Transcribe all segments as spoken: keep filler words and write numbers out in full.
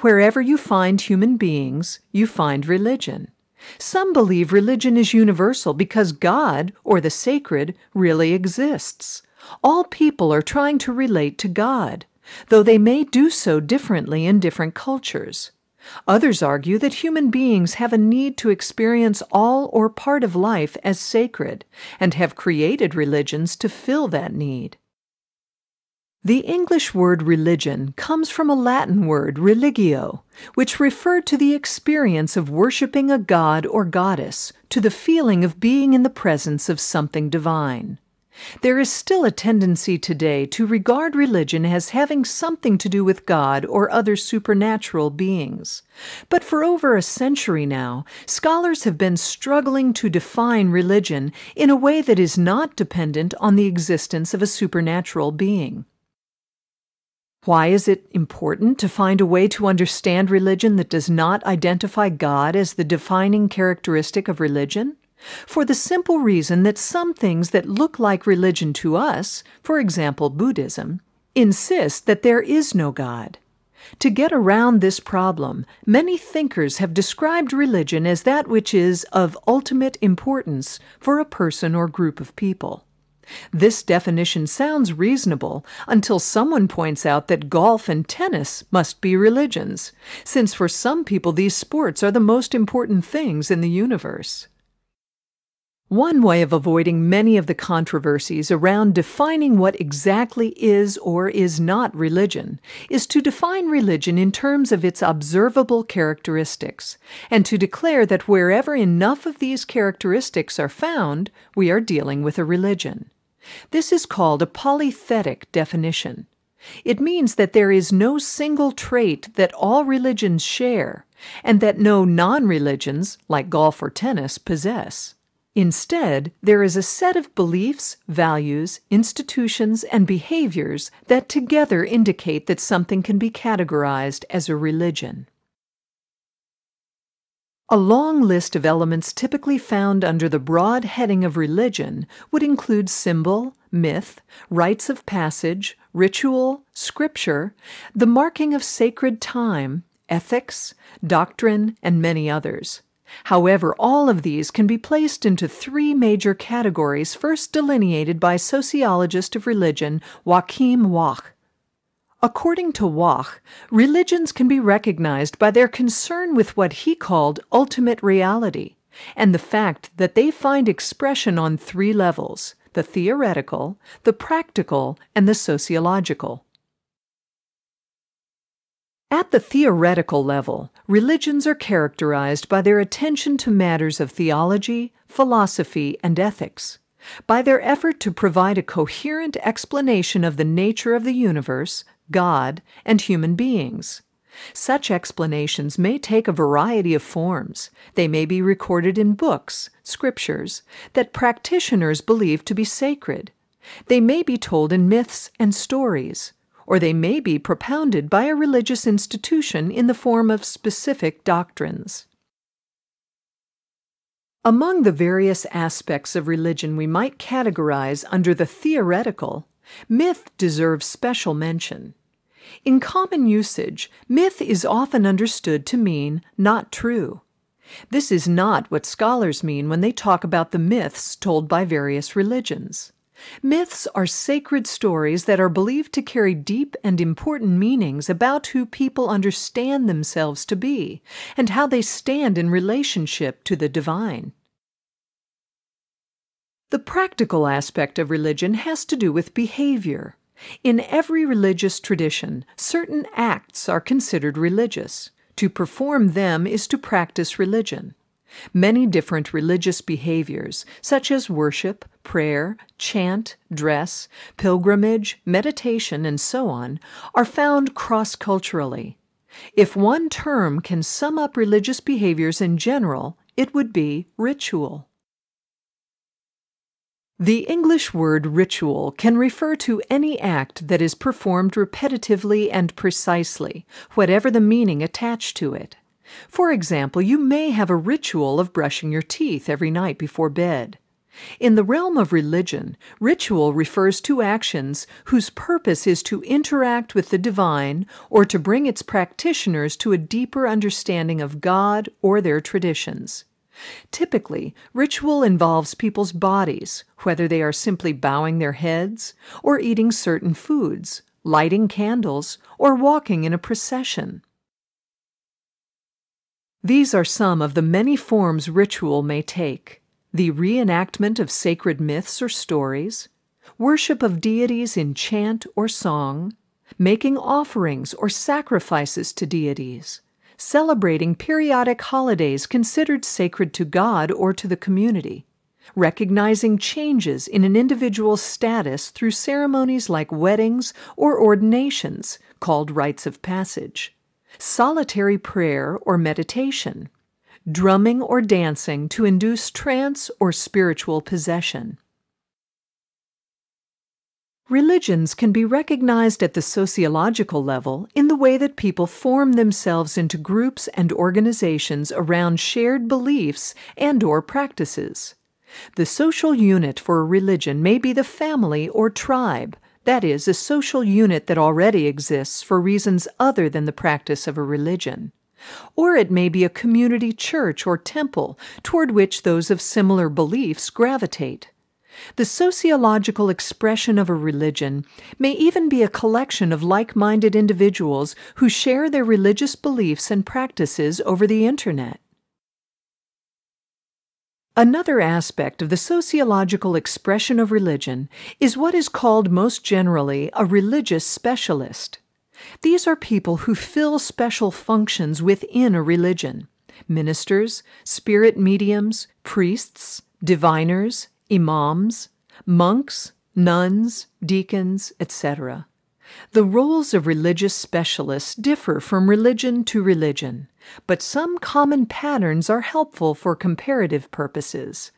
Wherever you find human beings, you find religion. Some believe religion is universal because God, or the sacred, really exists. All people are trying to relate to God, though they may do so differently in different cultures. Others argue that human beings have a need to experience all or part of life as sacred, and have created religions to fill that need. The English word religion comes from a Latin word religio, which referred to the experience of worshiping a god or goddess, to the feeling of being in the presence of something divine. There is still a tendency today to regard religion as having something to do with God or other supernatural beings. But for over a century now, scholars have been struggling to define religion in a way that is not dependent on the existence of a supernatural being. Why is it important to find a way to understand religion that does not identify God as the defining characteristic of religion? For the simple reason that some things that look like religion to us, for example Buddhism, insist that there is no God. To get around this problem, many thinkers have described religion as that which is of ultimate importance for a person or group of people. This definition sounds reasonable until someone points out that golf and tennis must be religions, since for some people these sports are the most important things in the universe. One way of avoiding many of the controversies around defining what exactly is or is not religion is to define religion in terms of its observable characteristics, and to declare that wherever enough of these characteristics are found, we are dealing with a religion. This is called a polythetic definition. It means that there is no single trait that all religions share, and that no non-religions, like golf or tennis, possess. Instead, there is a set of beliefs, values, institutions, and behaviors that together indicate that something can be categorized as a religion. A long list of elements typically found under the broad heading of religion would include symbol, myth, rites of passage, ritual, scripture, the marking of sacred time, ethics, doctrine, and many others. However, all of these can be placed into three major categories first delineated by sociologist of religion Joachim Wach. According to Wach, religions can be recognized by their concern with what he called ultimate reality, and the fact that they find expression on three levels: the theoretical, the practical, and the sociological. At the theoretical level, religions are characterized by their attention to matters of theology, philosophy, and ethics, by their effort to provide a coherent explanation of the nature of the universe, God, and human beings. Such explanations may take a variety of forms. They may be recorded in books, scriptures, that practitioners believe to be sacred. They may be told in myths and stories, or they may be propounded by a religious institution in the form of specific doctrines. Among the various aspects of religion we might categorize under the theoretical, myth deserves special mention. In common usage, myth is often understood to mean not true. This is not what scholars mean when they talk about the myths told by various religions. Myths are sacred stories that are believed to carry deep and important meanings about who people understand themselves to be and how they stand in relationship to the divine. The practical aspect of religion has to do with behavior. In every religious tradition, certain acts are considered religious. To perform them is to practice religion. Many different religious behaviors, such as worship, prayer, chant, dress, pilgrimage, meditation, and so on, are found cross-culturally. If one term can sum up religious behaviors in general, it would be ritual. The English word ritual can refer to any act that is performed repetitively and precisely, whatever the meaning attached to it. For example, you may have a ritual of brushing your teeth every night before bed. In the realm of religion, ritual refers to actions whose purpose is to interact with the divine or to bring its practitioners to a deeper understanding of God or their traditions. Typically, ritual involves people's bodies, whether they are simply bowing their heads, or eating certain foods, lighting candles, or walking in a procession. These are some of the many forms ritual may take: the reenactment of sacred myths or stories, worship of deities in chant or song, making offerings or sacrifices to deities, celebrating periodic holidays considered sacred to God or to the community, recognizing changes in an individual's status through ceremonies like weddings or ordinations, called rites of passage, solitary prayer or meditation, drumming or dancing to induce trance or spiritual possession. Religions can be recognized at the sociological level in the way that people form themselves into groups and organizations around shared beliefs and/or practices. The social unit for a religion may be the family or tribe, that is, a social unit that already exists for reasons other than the practice of a religion. Or it may be a community church or temple toward which those of similar beliefs gravitate. The sociological expression of a religion may even be a collection of like-minded individuals who share their religious beliefs and practices over the Internet. Another aspect of the sociological expression of religion is what is called most generally a religious specialist. These are people who fill special functions within a religion: ministers, spirit mediums, priests, diviners, imams, monks, nuns, deacons, et cetera. The roles of religious specialists differ from religion to religion, but some common patterns are helpful for comparative purposes.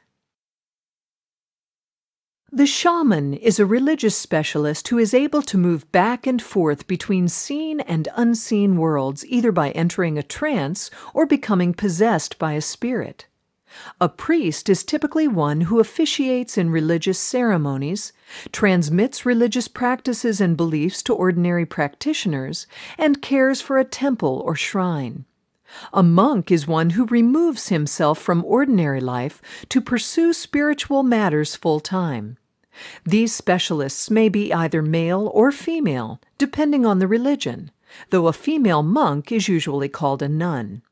The shaman is a religious specialist who is able to move back and forth between seen and unseen worlds, either by entering a trance or becoming possessed by a spirit. A priest is typically one who officiates in religious ceremonies, transmits religious practices and beliefs to ordinary practitioners, and cares for a temple or shrine. A monk is one who removes himself from ordinary life to pursue spiritual matters full-time. These specialists may be either male or female, depending on the religion, though a female monk is usually called a nun.